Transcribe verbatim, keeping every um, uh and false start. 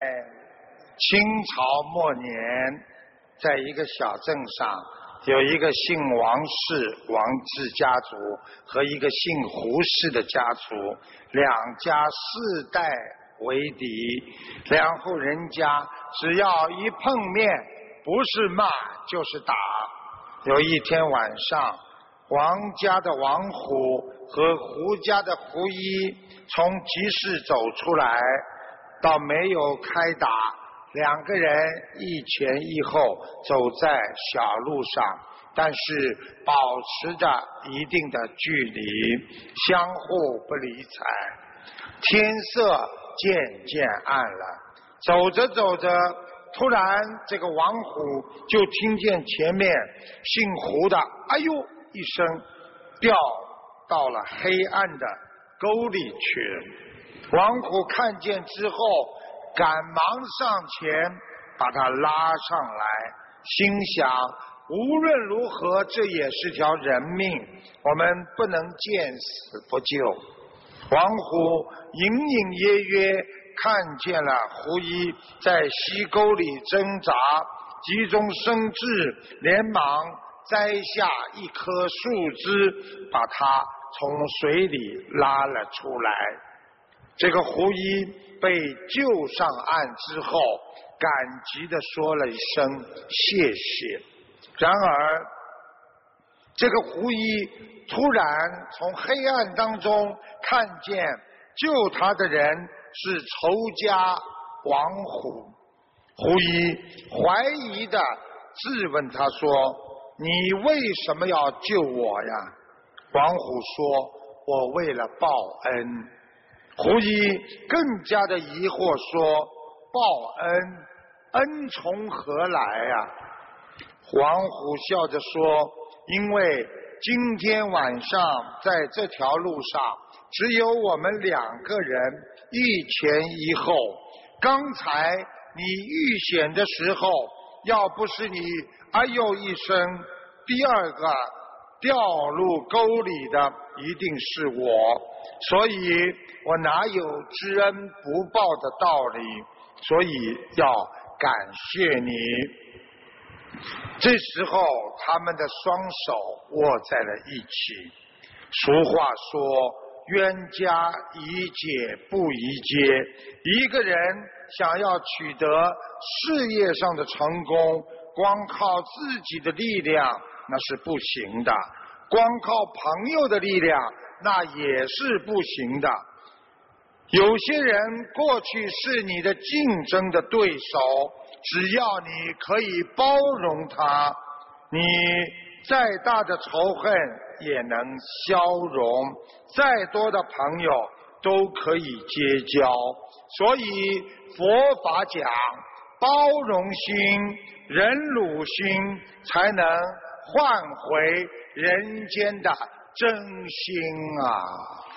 在清朝末年，在一个小镇上，有一个姓王氏王氏家族和一个姓胡氏的家族，两家世代为敌，两户人家只要一碰面，不是骂就是打。有一天晚上，王家的王虎和胡家的胡一从集市走出来，倒没有开打，两个人一前一后走在小路上，但是保持着一定的距离，相互不理睬。天色渐渐暗了，走着走着，突然这个王虎就听见前面姓胡的哎呦一声掉到了黑暗的沟里去。王虎看见之后，赶忙上前把他拉上来，心想无论如何这也是条人命，我们不能见死不救。王虎隐隐约约看见了胡一在溪沟里挣扎，急中生智，连忙摘下一棵树枝，把它从水里拉了出来。这个胡一被救上岸之后，感激地说了一声谢谢。然而这个胡一突然从黑暗当中看见救他的人是仇家王虎。胡一怀疑地质问他说，你为什么要救我呀？王虎说，我为了报恩。胡一更加的疑惑说，报恩，恩从何来呀？王虎笑着说，因为今天晚上在这条路上只有我们两个人，一前一后，刚才你遇险的时候，要不是你哎呦一声，第二个掉入沟里的一定是我，所以我哪有知恩不报的道理，所以要感谢你。这时候他们的双手握在了一起。俗话说，冤家宜解不宜结，一个人想要取得事业上的成功，光靠自己的力量那是不行的，光靠朋友的力量那也是不行的。有些人过去是你的竞争的对手，只要你可以包容他，你再大的仇恨也能消融，再多的朋友都可以结交。所以佛法讲包容心、忍辱心，才能换回人间的真心啊。